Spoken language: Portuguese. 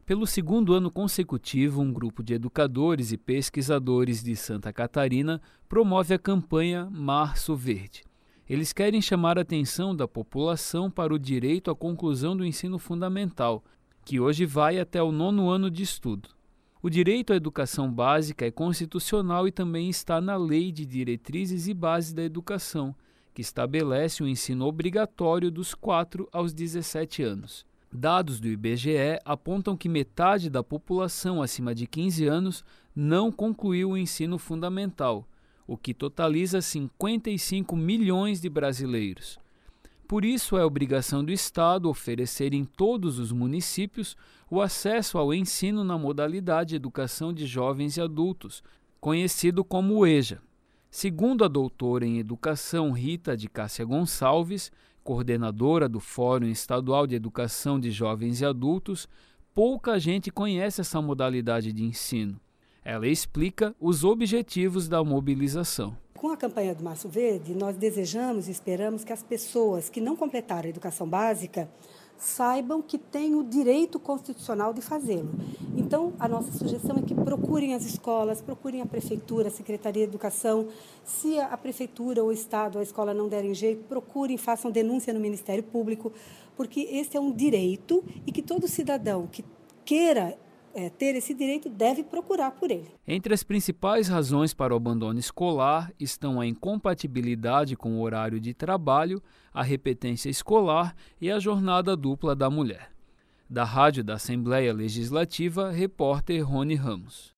Pelo segundo ano consecutivo, um grupo de educadores e pesquisadores de Santa Catarina promove a campanha Março Verde. Eles querem chamar a atenção da população para o direito à conclusão do ensino fundamental, que hoje vai até o 9º ano de estudo. O direito à educação básica é constitucional e também está na Lei de Diretrizes e Bases da Educação, que estabelece o ensino obrigatório dos 4 aos 17 anos. Dados do IBGE apontam que metade da população acima de 15 anos não concluiu o ensino fundamental, o que totaliza 55 milhões de brasileiros. Por isso, é obrigação do Estado oferecer em todos os municípios o acesso ao ensino na modalidade Educação de Jovens e Adultos, conhecido como EJA. Segundo a doutora em Educação Rita de Cássia Gonçalves, coordenadora do Fórum Estadual de Educação de Jovens e Adultos, pouca gente conhece essa modalidade de ensino. Ela explica os objetivos da mobilização. Com a campanha do Março Verde, nós desejamos e esperamos que as pessoas que não completaram a educação básica saibam que têm o direito constitucional de fazê-lo. Então, a nossa sugestão é que procurem as escolas, procurem a prefeitura, a Secretaria de Educação. Se a prefeitura ou o Estado ou a escola não derem jeito, procurem, façam denúncia no Ministério Público, porque esse é um direito e que todo cidadão que queira ter esse direito deve procurar por ele. Entre as principais razões para o abandono escolar estão a incompatibilidade com o horário de trabalho, a repetência escolar e a jornada dupla da mulher. Da Rádio da Assembleia Legislativa, repórter Rony Ramos.